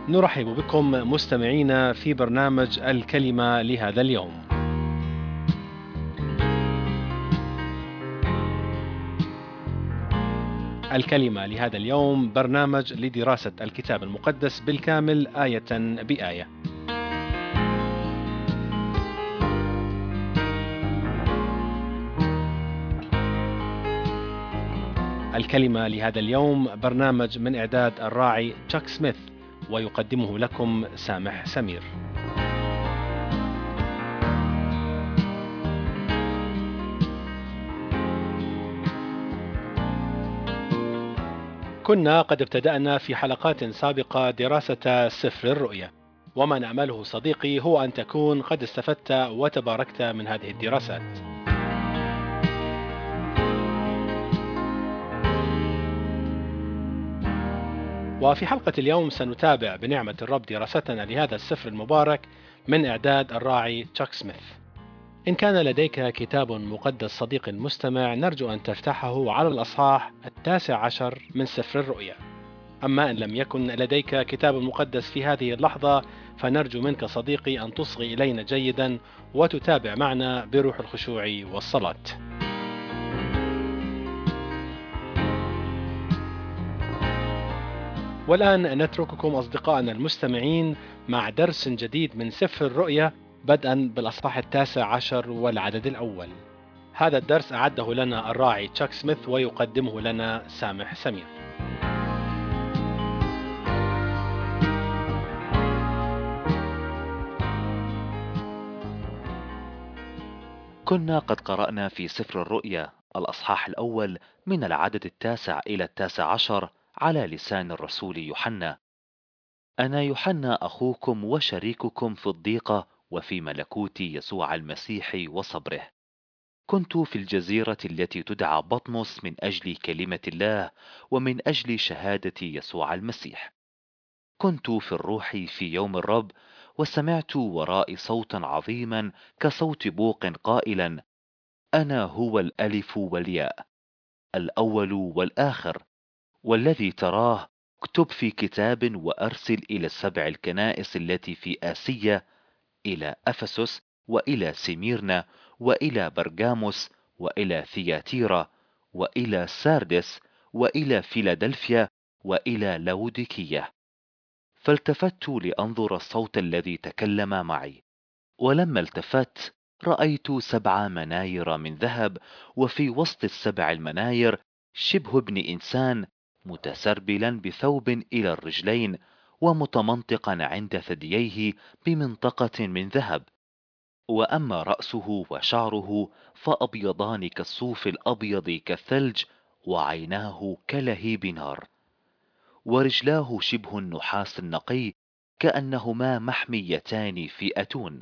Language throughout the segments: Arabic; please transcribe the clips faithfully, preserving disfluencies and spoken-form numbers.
نرحب بكم مستمعينا في برنامج الكلمة لهذا اليوم. الكلمة لهذا اليوم برنامج لدراسة الكتاب المقدس بالكامل آية بآية. الكلمة لهذا اليوم برنامج من إعداد الراعي تشاك سميث، ويقدمه لكم سامح سمير. كنا قد ابتدأنا في حلقات سابقة دراسة سفر الرؤيا، وما نأمله صديقي هو أن تكون قد استفدت وتباركت من هذه الدراسات. وفي حلقة اليوم سنتابع بنعمة الرب دراستنا لهذا السفر المبارك من إعداد الراعي تشاك سميث. إن كان لديك كتاب مقدس صديق مستمع، نرجو أن تفتحه على الأصحاح التاسع عشر من سفر الرؤيا. أما إن لم يكن لديك كتاب مقدس في هذه اللحظة، فنرجو منك صديقي أن تصغي إلينا جيدا وتتابع معنا بروح الخشوع والصلاة. والآن نترككم أصدقائنا المستمعين مع درس جديد من سفر الرؤيا، بدءا بالأصحاح التاسع عشر والعدد الأول. هذا الدرس أعده لنا الراعي تشاك سميث، ويقدمه لنا سامح سمير. كنا قد قرأنا في سفر الرؤيا الأصحاح الأول من العدد التاسع إلى التاسع عشر على لسان الرسول يوحنا. أنا يوحنا أخوكم وشريككم في الضيقة وفي ملكوت يسوع المسيح وصبره. كنت في الجزيرة التي تدعى بطمس من أجل كلمة الله ومن أجل شهادة يسوع المسيح. كنت في الروح في يوم الرب، وسمعت ورائي صوتا عظيما كصوت بوق قائلا: أنا هو الألف والياء، الأول والآخر، والذي تراه اكتب في كتاب وأرسل إلى السبع الكنائس التي في آسيا، إلى أفسس وإلى سميرنا وإلى برغاموس وإلى ثياتيرا وإلى ساردس وإلى فيلادلفيا وإلى لوديكية. فالتفت لأنظر الصوت الذي تكلم معي، ولما التفت رأيت سبع مناير من ذهب، وفي وسط السبع المناير شبه ابن إنسان متسربلا بثوب إلى الرجلين، ومتمنطقا عند ثدييه بمنطقة من ذهب. وأما رأسه وشعره فأبيضان كالصوف الأبيض كالثلج، وعيناه كلهيب نار، ورجلاه شبه النحاس النقي كأنهما محميتان في أتون،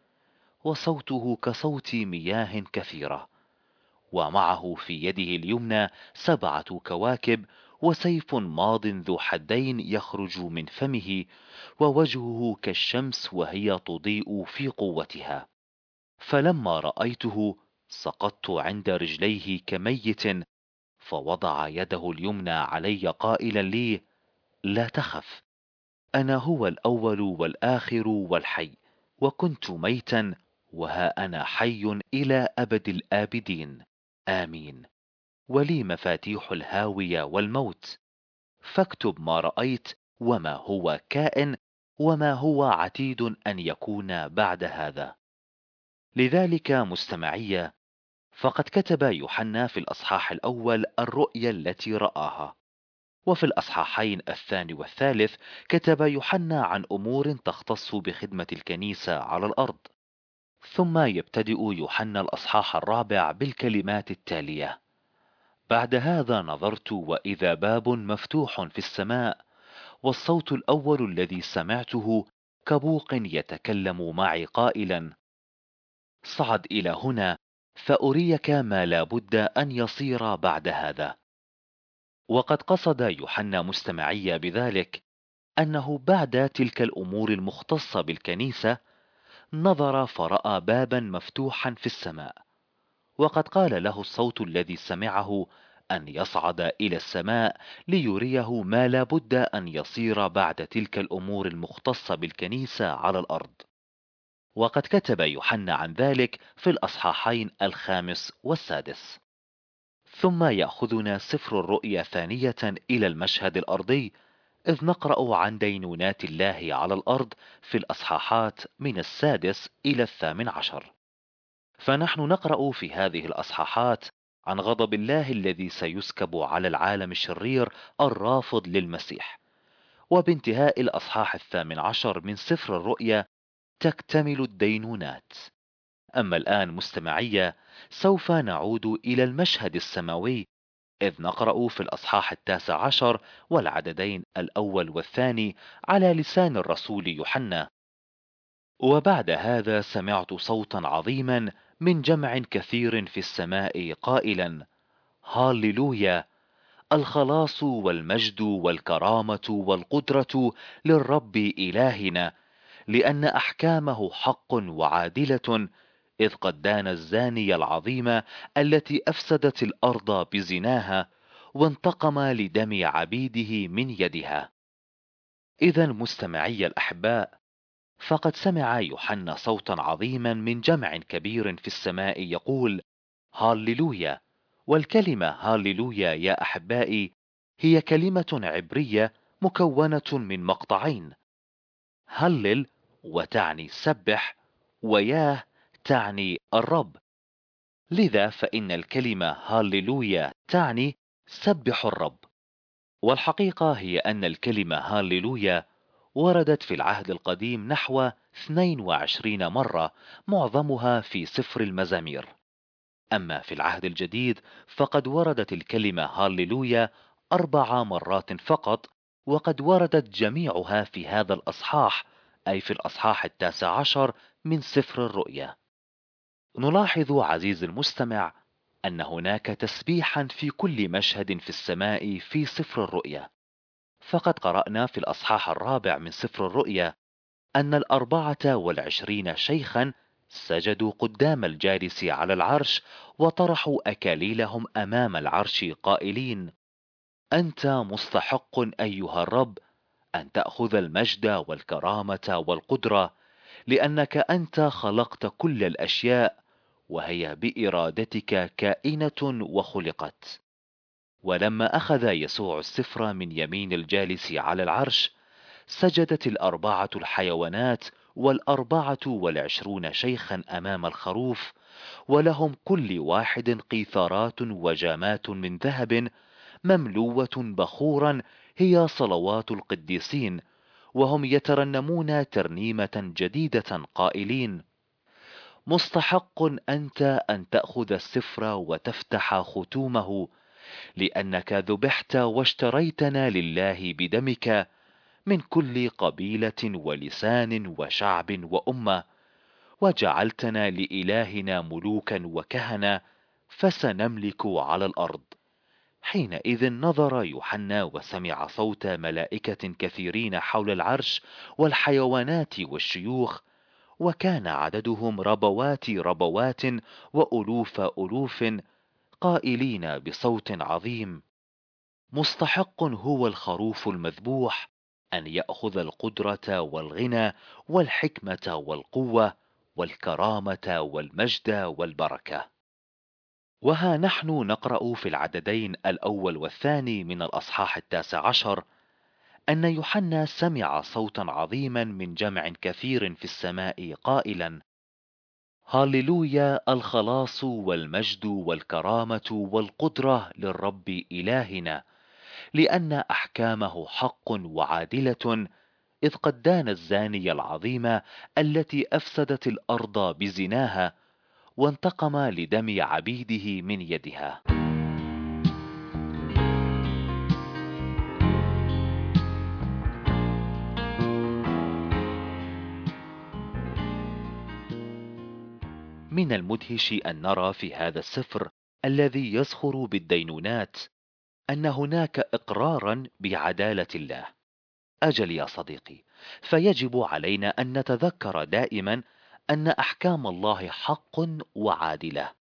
وصوته كصوت مياه كثيرة. ومعه في يده اليمنى سبعة كواكب، وسيف ماض ذو حدين يخرج من فمه، ووجهه كالشمس وهي تضيء في قوتها. فلما رأيته سقطت عند رجليه كميت، فوضع يده اليمنى علي قائلا لي: لا تخف، أنا هو الأول والآخر والحي، وكنت ميتا وها أنا حي إلى أبد الآبدين، آمين. ولي مفاتيح الهاوية والموت. فاكتب ما رأيت وما هو كائن وما هو عتيد أن يكون بعد هذا. لذلك مستمعية، فقد كتب يوحنا في الأصحاح الأول الرؤيا التي رآها، وفي الأصحاحين الثاني والثالث كتب يوحنا عن أمور تختص بخدمة الكنيسة على الأرض. ثم يبتدئ يوحنا الأصحاح الرابع بالكلمات التالية: بعد هذا نظرت وإذا باب مفتوح في السماء، والصوت الأول الذي سمعته كبوق يتكلم معي قائلا: صعد إلى هنا فأريك ما لا بد أن يصير بعد هذا. وقد قصد يوحنا مستمعي بذلك أنه بعد تلك الأمور المختصة بالكنيسة نظر فرأى بابا مفتوحا في السماء، وقد قال له الصوت الذي سمعه: أن يصعد إلى السماء ليريه ما لا بد أن يصير بعد تلك الأمور المختصة بالكنيسة على الأرض. وقد كتب يوحنا عن ذلك في الأصحاحين الخامس والسادس. ثم يأخذنا سفر الرؤيا ثانية إلى المشهد الأرضي، إذ نقرأ عن دينونات الله على الأرض في الأصحاحات من السادس إلى الثامن عشر. فنحن نقرأ في هذه الأصحاحات عن غضب الله الذي سيسكب على العالم الشرير الرافض للمسيح. وبانتهاء الأصحاح الثامن عشر من سفر الرؤيا تكتمل الدينونات. أما الآن مستمعي، سوف نعود إلى المشهد السماوي، إذ نقرأ في الأصحاح التاسع عشر والعددين الأول والثاني على لسان الرسول يوحنا: وبعد هذا سمعت صوتا عظيما من جمع كثير في السماء قائلا: هاليلويا! الخلاص والمجد والكرامة والقدرة للرب إلهنا، لأن أحكامه حق وعادلة، إذ قد دان الزانية العظيمة التي أفسدت الأرض بزناها، وانتقم لدم عبيده من يدها. إذا مستمعي الأحباء، فقد سمع يوحنا صوتا عظيما من جمع كبير في السماء يقول: هاليلويا! والكلمة هاليلويا يا أحبائي هي كلمة عبرية مكونة من مقطعين: هلل وتعني سبح، وياه تعني الرب. لذا فإن الكلمة هاليلويا تعني سبح الرب. والحقيقة هي أن الكلمة هاليلويا وردت في العهد القديم نحو اثنين وعشرين مرة، معظمها في سفر المزامير. أما في العهد الجديد فقد وردت الكلمة هاليلويا أربع مرات فقط، وقد وردت جميعها في هذا الأصحاح، أي في الأصحاح التاسع عشر من سفر الرؤيا. نلاحظ عزيزي المستمع أن هناك تسبيحا في كل مشهد في السماء في سفر الرؤيا. فقد قرأنا في الأصحاح الرابع من سفر الرؤيا أن الأربعة والعشرين شيخا سجدوا قدام الجالس على العرش، وطرحوا أكاليلهم أمام العرش قائلين: أنت مستحق أيها الرب أن تأخذ المجد والكرامة والقدرة، لأنك أنت خلقت كل الأشياء، وهي بإرادتك كائنة وخلقت. ولما أخذ يسوع السفر من يمين الجالس على العرش، سجدت الأربعة الحيوانات والأربعة والعشرون شيخا أمام الخروف، ولهم كل واحد قيثارات وجامات من ذهب مملوة بخورا، هي صلوات القديسين، وهم يترنمون ترنيمة جديدة قائلين: مستحق أنت أن تأخذ السفر وتفتح ختومه، لأنك ذبحت واشتريتنا لله بدمك من كل قبيلة ولسان وشعب وأمة، وجعلتنا لإلهنا ملوكا وكهنة، فسنملك على الأرض. حينئذ نظر يوحنا وسمع صوت ملائكة كثيرين حول العرش والحيوانات والشيوخ، وكان عددهم ربوات ربوات وألوف ألوف، قائلين بصوت عظيم: مستحق هو الخروف المذبوح أن يأخذ القدرة والغنى والحكمة والقوة والكرامة والمجد والبركة. وها نحن نقرأ في العددين الأول والثاني من الأصحاح التاسع عشر أن يوحنا سمع صوتا عظيما من جمع كثير في السماء قائلا: هاليلويا! الخلاص والمجد والكرامة والقدرة للرب إلهنا، لأن أحكامه حق وعادلة، إذ قد دان الزانية العظيمة التي أفسدت الأرض بزناها، وانتقم لدم عبيده من يدها. من المدهش أن نرى في هذا السفر الذي يزخر بالدينونات أن هناك إقرارا بعدالة الله. أجل يا صديقي، فيجب علينا أن نتذكر دائما أن أحكام الله حق وعادلة.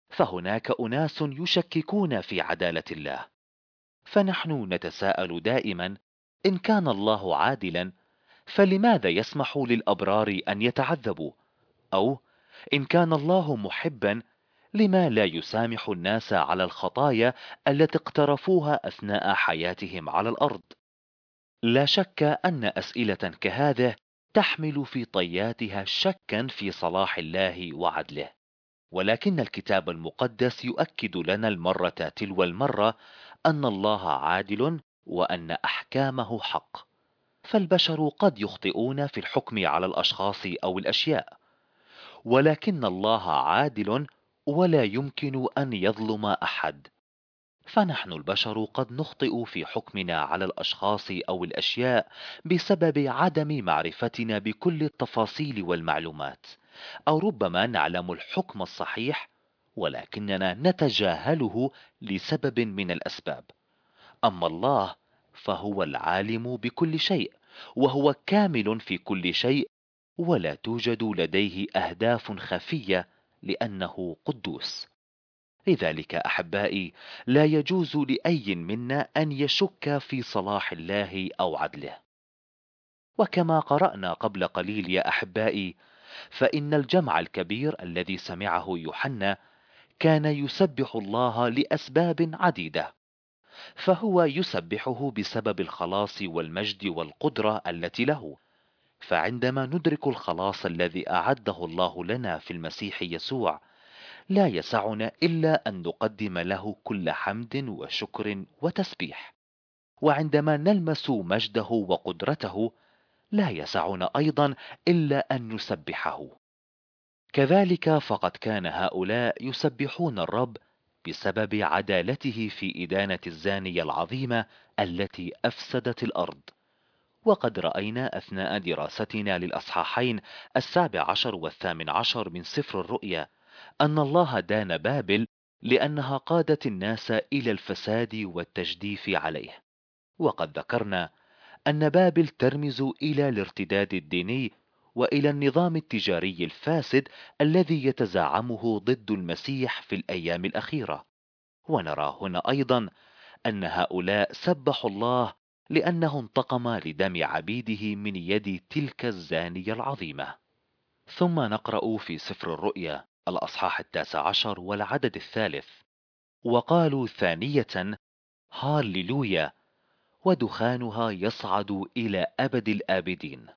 فهناك أناس يشككون في عدالة الله، فنحن نتساءل دائما: إن كان الله عادلا فلماذا يسمح للأبرار أن يتعذبوا؟ أو إن كان الله محبا لما لا يسامح الناس على الخطايا التي اقترفوها أثناء حياتهم على الأرض؟ لا شك أن أسئلة كهذه تحمل في طياتها شكا في صلاح الله وعدله، ولكن الكتاب المقدس يؤكد لنا المرة تلو المرة أن الله عادل وأن أحكامه حق. فالبشر قد يخطئون في الحكم على الأشخاص أو الأشياء، ولكن الله عادل ولا يمكن أن يظلم أحد. فنحن البشر قد نخطئ في حكمنا على الأشخاص أو الأشياء بسبب عدم معرفتنا بكل التفاصيل والمعلومات، أو ربما نعلم الحكم الصحيح ولكننا نتجاهله لسبب من الأسباب. أما الله فهو العالم بكل شيء، وهو كامل في كل شيء، ولا توجد لديه أهداف خفية لأنه قدوس. لذلك أحبائي، لا يجوز لأي منا أن يشك في صلاح الله أو عدله. وكما قرأنا قبل قليل يا أحبائي، فإن الجمع الكبير الذي سمعه يوحنا كان يسبح الله لأسباب عديدة. فهو يسبحه بسبب الخلاص والمجد والقدرة التي له. فعندما ندرك الخلاص الذي أعده الله لنا في المسيح يسوع، لا يسعنا إلا أن نقدم له كل حمد وشكر وتسبيح. وعندما نلمس مجده وقدرته، لا يسعنا أيضا إلا أن نسبحه. كذلك فقد كان هؤلاء يسبحون الرب بسبب عدالته في إدانة الزانية العظيمة التي أفسدت الأرض. وقد رأينا أثناء دراستنا للأصحاحين السابع عشر والثامن عشر من سفر الرؤيا أن الله دان بابل لأنها قادت الناس إلى الفساد والتجديف عليه. وقد ذكرنا أن بابل ترمز إلى الارتداد الديني وإلى النظام التجاري الفاسد الذي يتزعمه ضد المسيح في الأيام الأخيرة. ونرى هنا أيضا أن هؤلاء سبحوا الله لأنه انتقم لدم عبيده من يد تلك الزانية العظيمة. ثم نقرأ في سفر الرؤيا الأصحاح التاسع عشر والعدد الثالث: وقالوا ثانية: هاليلويا، ودخانها يصعد إلى أبد الآبدين.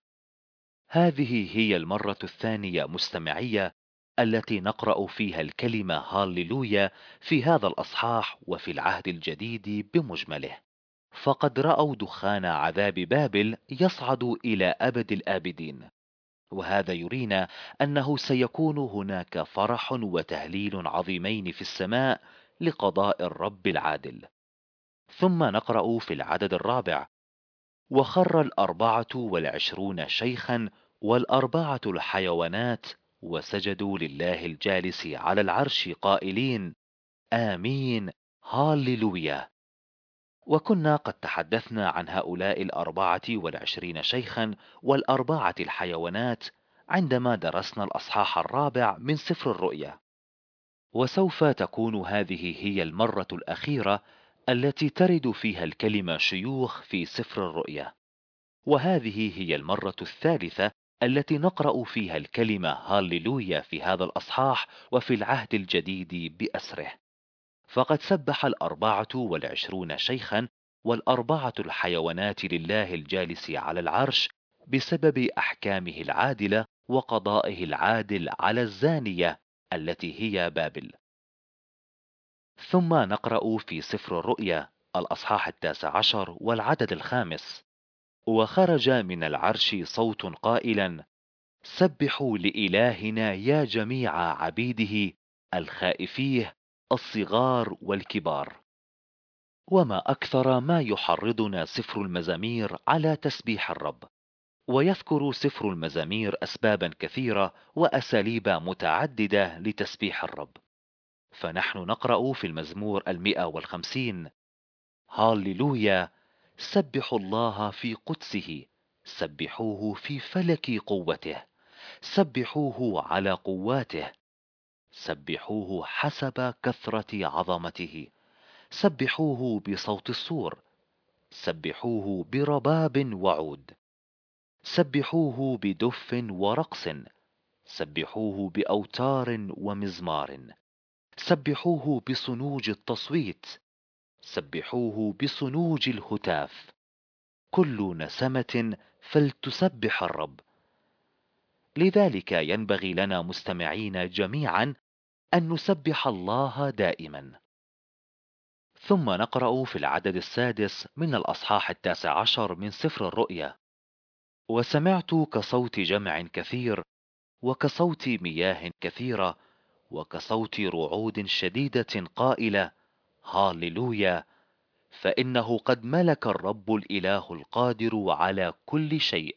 هذه هي المرة الثانية مستمعية التي نقرأ فيها الكلمة هاليلويا في هذا الأصحاح وفي العهد الجديد بمجمله. فقد رأوا دخان عذاب بابل يصعد إلى أبد الآبدين، وهذا يرينا أنه سيكون هناك فرح وتهليل عظيمين في السماء لقضاء الرب العادل. ثم نقرأ في العدد الرابع: وخر الأربعة والعشرون شيخا والأربعة الحيوانات وسجدوا لله الجالس على العرش قائلين: آمين، هاليلويا. وكنا قد تحدثنا عن هؤلاء الأربعة والعشرين شيخا والأربعة الحيوانات عندما درسنا الأصحاح الرابع من سفر الرؤيا. وسوف تكون هذه هي المرة الأخيرة التي ترد فيها الكلمة شيوخ في سفر الرؤيا، وهذه هي المرة الثالثة التي نقرأ فيها الكلمة هاليلويا في هذا الأصحاح وفي العهد الجديد بأسره. فقد سبح الأربعة والعشرون شيخا والأربعة الحيوانات لله الجالس على العرش بسبب أحكامه العادلة وقضائه العادل على الزانية التي هي بابل. ثم نقرأ في سفر الرؤيا الأصحاح التاسع عشر والعدد الخامس: وخرج من العرش صوت قائلا: سبحوا لإلهنا يا جميع عبيده الخائفيه الصغار والكبار. وما أكثر ما يحرضنا سفر المزامير على تسبيح الرب. ويذكر سفر المزامير أسبابا كثيرة وأساليب متعددة لتسبيح الرب. فنحن نقرأ في المزمور المئة والخمسين: هاليلويا، سبحوا الله في قدسه، سبحوه في فلك قوته، سبحوه على قواته، سبحوه حسب كثرة عظمته، سبحوه بصوت الصور، سبحوه برباب وعود، سبحوه بدف ورقص، سبحوه بأوتار ومزمار، سبحوه بصنوج التصويت، سبحوه بصنوج الهتاف. كل نسمة فلتسبح الرب. لذلك ينبغي لنا مستمعين جميعا أن نسبح الله دائما. ثم نقرأ في العدد السادس من الأصحاح التاسع عشر من سفر الرؤيا: وسمعت كصوت جمع كثير، وكصوت مياه كثيرة، وكصوت رعود شديدة قائلة: هاليلويا، فإنه قد ملك الرب الإله القادر على كل شيء.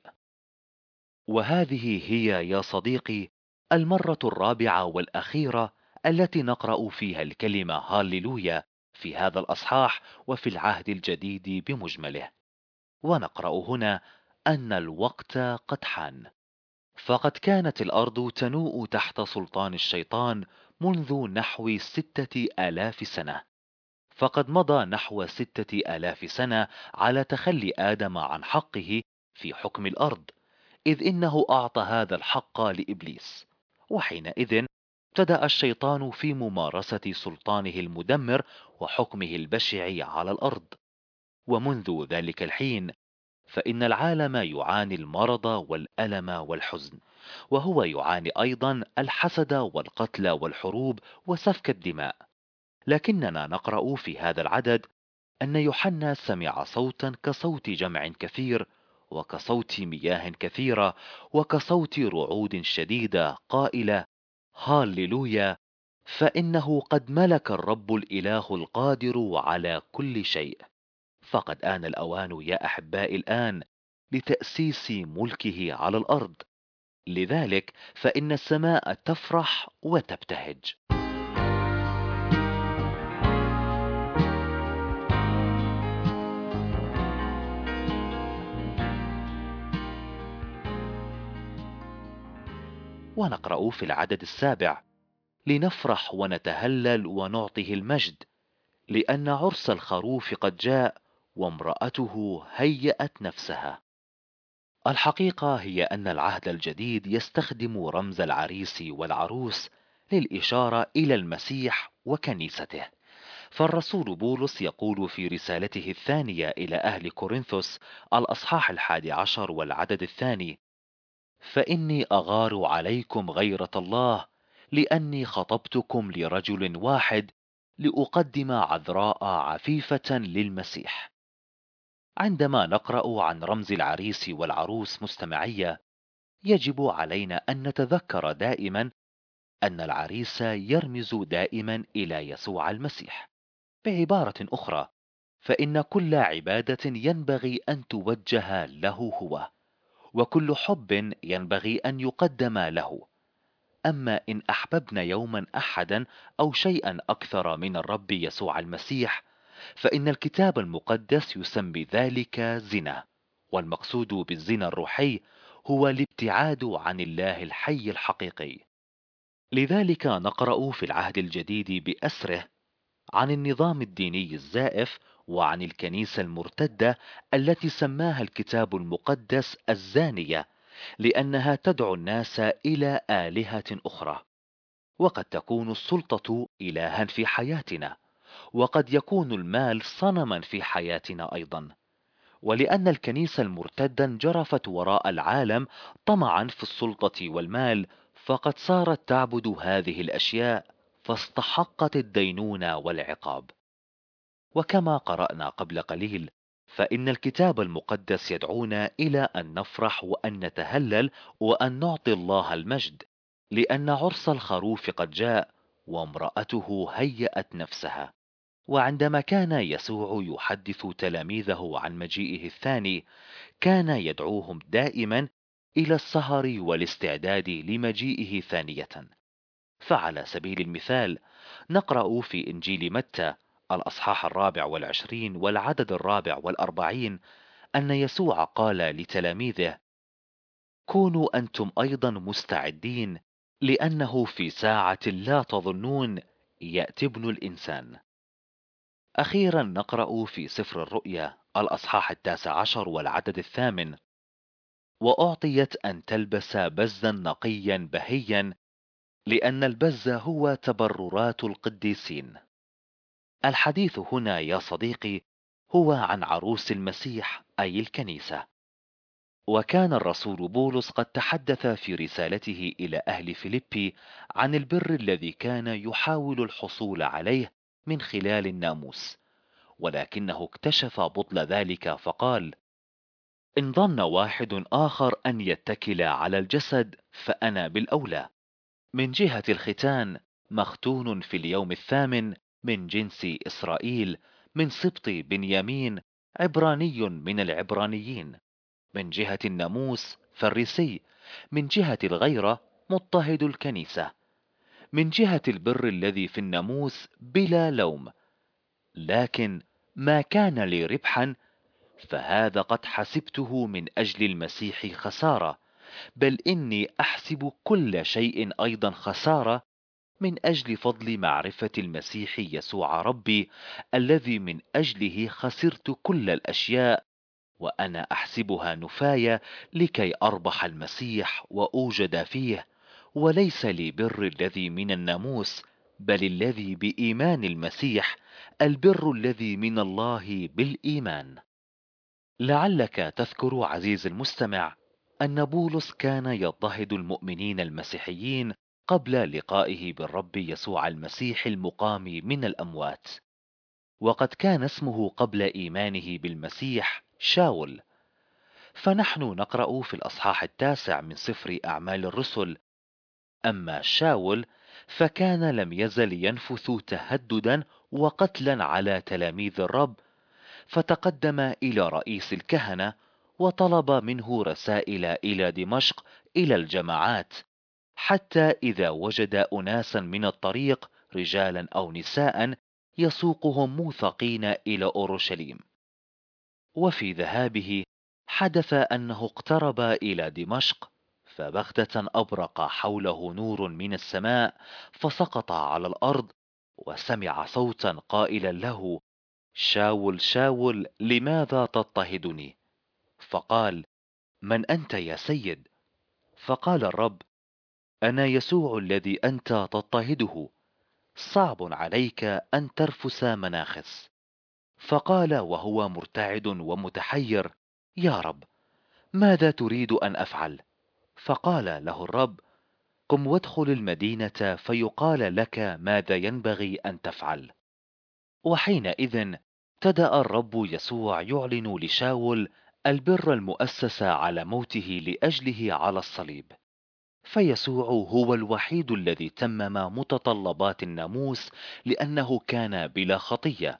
وهذه هي يا صديقي المرة الرابعة والأخيرة التي نقرأ فيها الكلمة هاليلويا في هذا الأصحاح وفي العهد الجديد بمجمله. ونقرأ هنا أن الوقت قد حان، فقد كانت الأرض تنوء تحت سلطان الشيطان منذ نحو ستة آلاف سنة. فقد مضى نحو ستة آلاف سنة على تخلي آدم عن حقه في حكم الأرض، إذ إنه أعطى هذا الحق لإبليس. وحينئذ ابتدأ الشيطان في ممارسة سلطانه المدمر وحكمه البشع على الأرض. ومنذ ذلك الحين فإن العالم يعاني المرض والألم والحزن، وهو يعاني أيضا الحسد والقتل والحروب وسفك الدماء. لكننا نقرأ في هذا العدد أن يوحنا سمع صوتا كصوت جمع كثير، وكصوت مياه كثيرة، وكصوت رعود شديدة قائلة: هاليلويا، فإنه قد ملك الرب الإله القادر على كل شيء. فقد آن الأوان يا أحبائي الآن لتأسيس ملكه على الأرض. لذلك فإن السماء تفرح وتبتهج. ونقرأ في العدد السابع: لنفرح ونتهلل ونعطه المجد، لأن عرس الخروف قد جاء، وامرأته هيأت نفسها. الحقيقة هي أن العهد الجديد يستخدم رمز العريس والعروس للإشارة إلى المسيح وكنيسته. فالرسول بولس يقول في رسالته الثانية إلى أهل كورنثوس الأصحاح الحادي عشر والعدد الثاني: فإني أغار عليكم غيرة الله، لأني خطبتكم لرجل واحد، لأقدم عذراء عفيفة للمسيح. عندما نقرأ عن رمز العريس والعروس مستمعية، يجب علينا أن نتذكر دائما أن العريس يرمز دائما إلى يسوع المسيح. بعبارة أخرى، فإن كل عبادة ينبغي أن توجه له هو، وكل حب ينبغي أن يقدم له. أما إن أحببنا يوما أحدا أو شيئا أكثر من الرب يسوع المسيح، فإن الكتاب المقدس يسمي ذلك زنا. والمقصود بالزنا الروحي هو الابتعاد عن الله الحي الحقيقي. لذلك نقرأ في العهد الجديد بأسره عن النظام الديني الزائف وعن الكنيسة المرتدة التي سماها الكتاب المقدس الزانية، لأنها تدعو الناس إلى آلهة أخرى. وقد تكون السلطة إلها في حياتنا، وقد يكون المال صنما في حياتنا أيضا. ولأن الكنيسة المرتدة انجرفت وراء العالم طمعا في السلطة والمال، فقد صارت تعبد هذه الأشياء، فاستحقت الدينونة والعقاب. وكما قرأنا قبل قليل، فإن الكتاب المقدس يدعونا إلى أن نفرح وأن نتهلل وأن نعطي الله المجد، لأن عرس الخروف قد جاء، وامرأته هيأت نفسها. وعندما كان يسوع يحدث تلاميذه عن مجيئه الثاني، كان يدعوهم دائما إلى السهر والاستعداد لمجيئه ثانية. فعلى سبيل المثال نقرأ في إنجيل متى الأصحاح الرابع والعشرين والعدد الرابع والأربعين أن يسوع قال لتلاميذه: كونوا أنتم أيضا مستعدين، لأنه في ساعة لا تظنون يأتي ابن الإنسان. أخيرا نقرأ في سفر الرؤيا الأصحاح التاسع عشر والعدد الثامن: وأعطيت أن تلبس بزا نقيا بهيا، لأن البز هو تبررات القديسين. الحديث هنا يا صديقي هو عن عروس المسيح أي الكنيسة. وكان الرسول بولس قد تحدث في رسالته إلى أهل فيليبي عن البر الذي كان يحاول الحصول عليه من خلال الناموس، ولكنه اكتشف بطل ذلك فقال: إن ظن واحد آخر أن يتكل على الجسد فأنا بالأولى. من جهة الختان مختون في اليوم الثامن من جنس إسرائيل، من سبط بنيامين، عبراني من العبرانيين. من جهة الناموس فريسي، من جهة الغيرة مضطهد الكنيسة، من جهة البر الذي في الناموس بلا لوم. لكن ما كان لي ربحا فهذا قد حسبته من أجل المسيح خسارة، بل إني أحسب كل شيء أيضا خسارة من أجل فضل معرفة المسيح يسوع ربي، الذي من أجله خسرت كل الأشياء، وأنا أحسبها نفاية لكي أربح المسيح وأوجد فيه، وليس لي بر الذي من الناموس، بل الذي بإيمان المسيح، البر الذي من الله بالإيمان. لعلك تذكر عزيز المستمع أن بولس كان يضطهد المؤمنين المسيحيين قبل لقائه بالرب يسوع المسيح المقام من الأموات، وقد كان اسمه قبل إيمانه بالمسيح شاول. فنحن نقرأ في الأصحاح التاسع من سفر أعمال الرسل: أما شاول فكان لم يزل ينفث تهددا وقتلا على تلاميذ الرب، فتقدم إلى رئيس الكهنة وطلب منه رسائل إلى دمشق إلى الجماعات، حتى إذا وجد أناسا من الطريق رجالا أو نساء يسوقهم موثقين إلى أورشليم. وفي ذهابه حدث أنه اقترب إلى دمشق، فبغتة أبرق حوله نور من السماء، فسقط على الأرض، وسمع صوتا قائلا له: شاول شاول لماذا تضطهدني؟ فقال: من أنت يا سيد؟ فقال الرب: أنا يسوع الذي أنت تضطهده، صعب عليك أن ترفس مناخس. فقال وهو مرتعد ومتحير: يا رب، ماذا تريد أن أفعل؟ فقال له الرب: قم وادخل المدينة فيقال لك ماذا ينبغي أن تفعل. وحينئذ ابتدأ الرب يسوع يعلن لشاول البر المؤسس على موته لأجله على الصليب، فيسوع هو الوحيد الذي تمم متطلبات الناموس لأنه كان بلا خطية.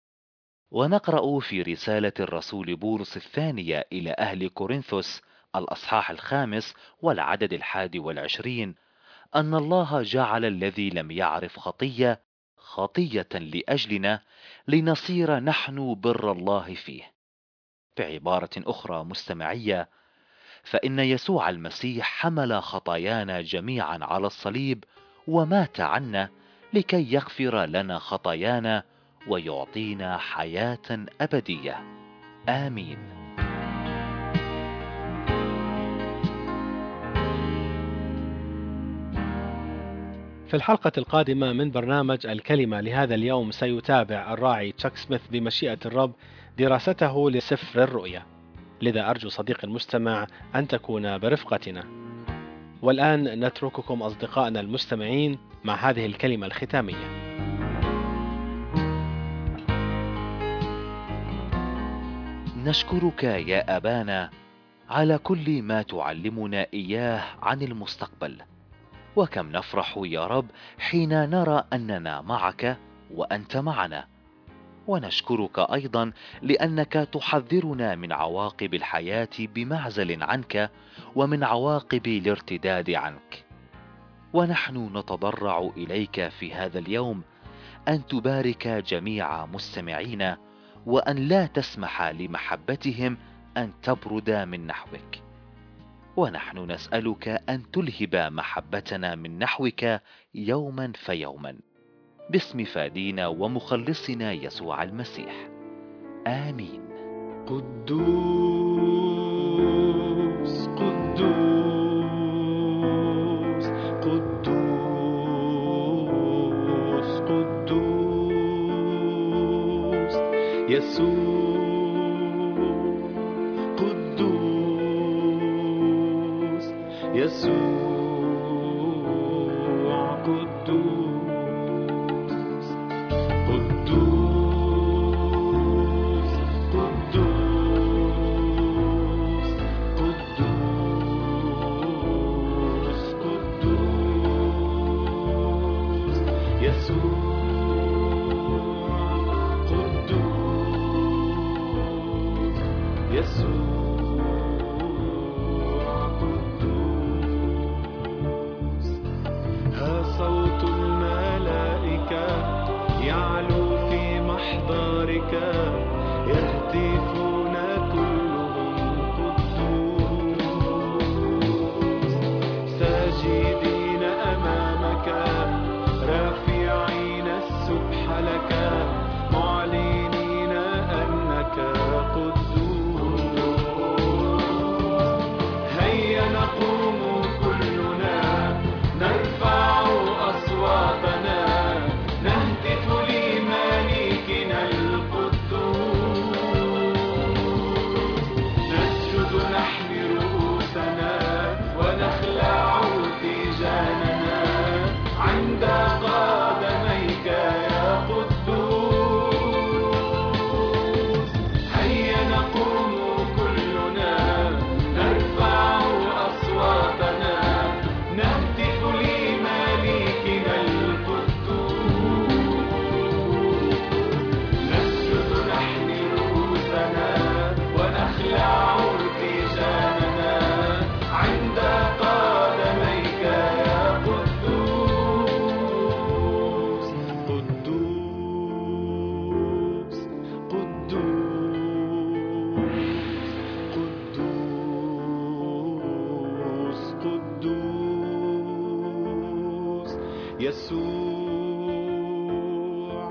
ونقرأ في رسالة الرسول بولس الثانية إلى أهل كورنثوس الأصحاح الخامس والعدد الحادي والعشرين أن الله جعل الذي لم يعرف خطية خطية لأجلنا لنصير نحن بر الله فيه. بعبارة أخرى مستمعية، فإن يسوع المسيح حمل خطايانا جميعا على الصليب ومات عنا لكي يغفر لنا خطايانا ويعطينا حياة أبدية. آمين. في الحلقة القادمة من برنامج الكلمة لهذا اليوم سيتابع الراعي تشاك سميث بمشيئة الرب دراسته لسفر الرؤيا، لذا أرجو صديقي المستمع أن تكون برفقتنا. والآن نترككم أصدقائنا المستمعين مع هذه الكلمة الختامية. نشكرك يا أبانا على كل ما تعلمنا إياه عن المستقبل، وكم نفرح يا رب حين نرى أننا معك وأنت معنا. ونشكرك أيضا لأنك تحذرنا من عواقب الحياة بمعزل عنك ومن عواقب الارتداد عنك. ونحن نتضرع إليك في هذا اليوم أن تبارك جميع مستمعينا، وأن لا تسمح لمحبتهم أن تبرد من نحوك. ونحن نسألك أن تلهب محبتنا من نحوك يوما فيوما، باسم فادينا ومخلصنا يسوع المسيح. آمين. قدوس قدوس قدوس قدوس يسوع، قدوس يسوع، قدوس قدوس قدوس قدوس قدوس يسوع، قدوس يسوع، قدوس. ها صوت الملائكة يعلو في محضرك، يهتفون كلهم قدوس، ساجدين أمامك رافعين السبح لك، معلنين أنك قدوس. هيا نقوم كلنا نرفع أصواتنا، نهتف لملكنا القدوس، نسجد نحمي رؤوسنا ونخلع تيجاننا عند قدميك يا قدوس. هيا نقوم كلنا نرفع أصواتنا، نهتف لملكنا القدوس، نسجد نحمي رؤوسنا ونخلع تيجاننا عند قدميك يا قدوس. قدوس قدوس قدوس قدوس يسوع،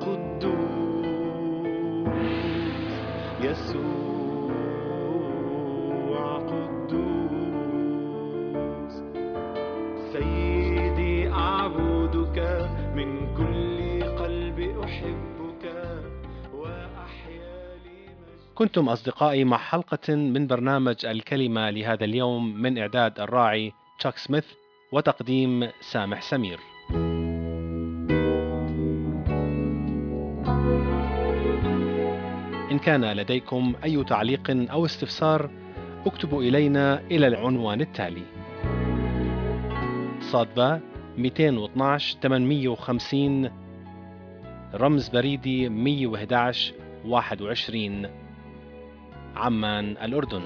قدوس يسوع، قدوس. سيدي أعبدك من كل قلب، أحبك وأحيا لمجدك. كنتم أصدقائي مع حلقة من برنامج الكلمة لهذا اليوم، من إعداد الراعي تشاك سميث وتقديم سامح سمير. إن كان لديكم أي تعليق أو استفسار، اكتبوا إلينا إلى العنوان التالي: صادبة مئتين واثناشر ثمانمئة وخمسين، رمز بريدي مئة وأحد عشر واحد وعشرين، عمان، الأردن.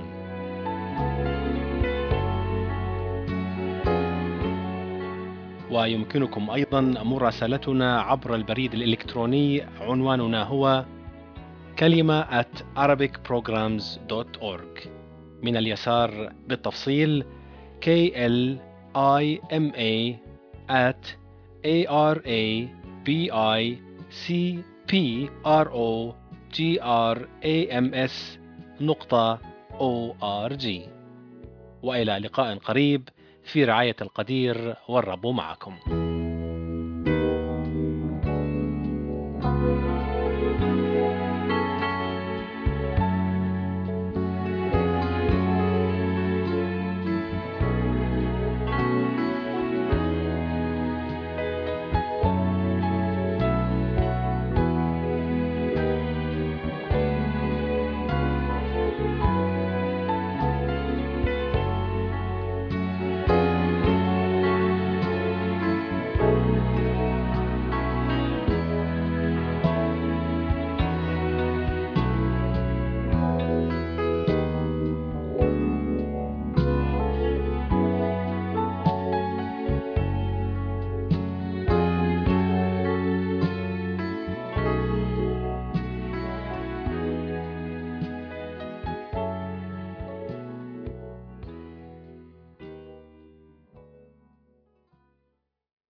ويمكنكم أيضا مراسلتنا عبر البريد الإلكتروني، عنواننا هو كلمة at arabic programs dot org. من اليسار بالتفصيل K L I M A at A R A B I C P R O G R A M S نقطة O R G. وإلى لقاء قريب في رعاية القدير، والرب معكم.